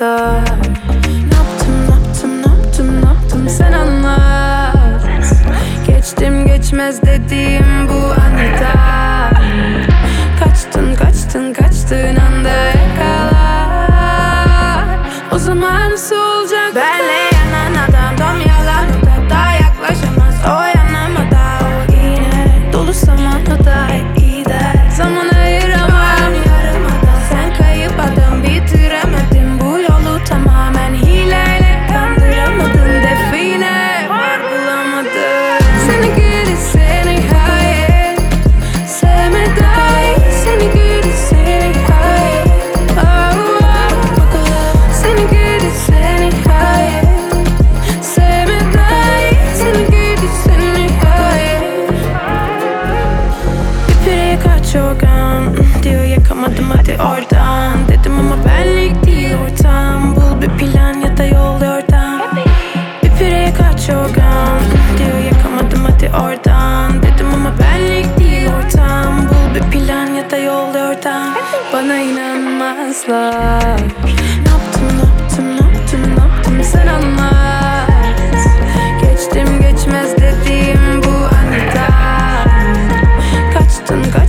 kadar. Ne yaptım sen anlat. Geçtim geçmez dediğim bu aniden. Kaçtığın anda yakalar. O zaman nasıl olacak? Benle yanan adam tam yalan, o da daha yaklaşamaz. O yanamada, o iğne dolu zamanla iyi der. Zaman ayıramam yarımada. Sen kayıp adam, bitiremedim bu yolu tamamen hileyle. Kandıramadın define, var bulamadın. Seni geri seni hayır, sevme dahi. Seni geri seni hayır, oh, oh. Seni geri seni hayır, sevme dahi. Seni geri seni hayır. İpire kaç yorgan diyor, yakamadım hadi oradan. Dedim ama benlik değil ortam. Bul bir plan ya da yol yordam. İpire kaç yorgan diyor, yakamadım hadi oradan. Dedim ama benlik değil ortam. Bul bir plan ya da yol yordam. Bana inanmazlar. Ne yaptım sen anlat. Geçtim geçmez dediğim bu aniden. Kaçtın